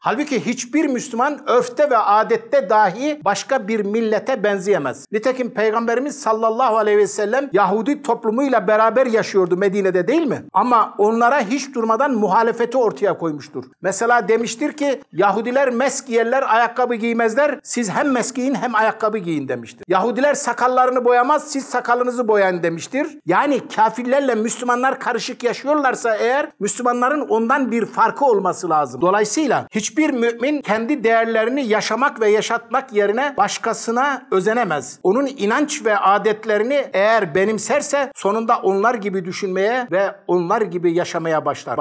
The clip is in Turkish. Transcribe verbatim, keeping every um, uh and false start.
Halbuki hiçbir Müslüman örfte ve adette dahi başka bir millete benzeyemez. Nitekim Peygamberimiz sallallahu aleyhi ve sellem Yahudi toplumuyla beraber yaşıyordu Medine'de, değil mi? Ama onlara hiç durmadan muhalefeti ortaya koymuştur. Mesela demiştir ki Yahudiler mesk giyerler, ayakkabı giymezler. Siz hem mesk giyin hem ayakkabı giyin demiştir. Yahudiler sakallarını boyamaz, siz sakalınızı boyayın demiştir. Yani kafirlerle Müslümanlar karışık yaşıyorlarsa eğer Müslümanların ondan bir farkı olması lazım. Dolayısıyla hiçbir mümin kendi değerlerini yaşamak ve yaşatmak yerine başkasına özenemez. Onun inanç ve adetlerini eğer benimserse sonunda onlar gibi düşünmeye ve onlar gibi yaşamaya başlar.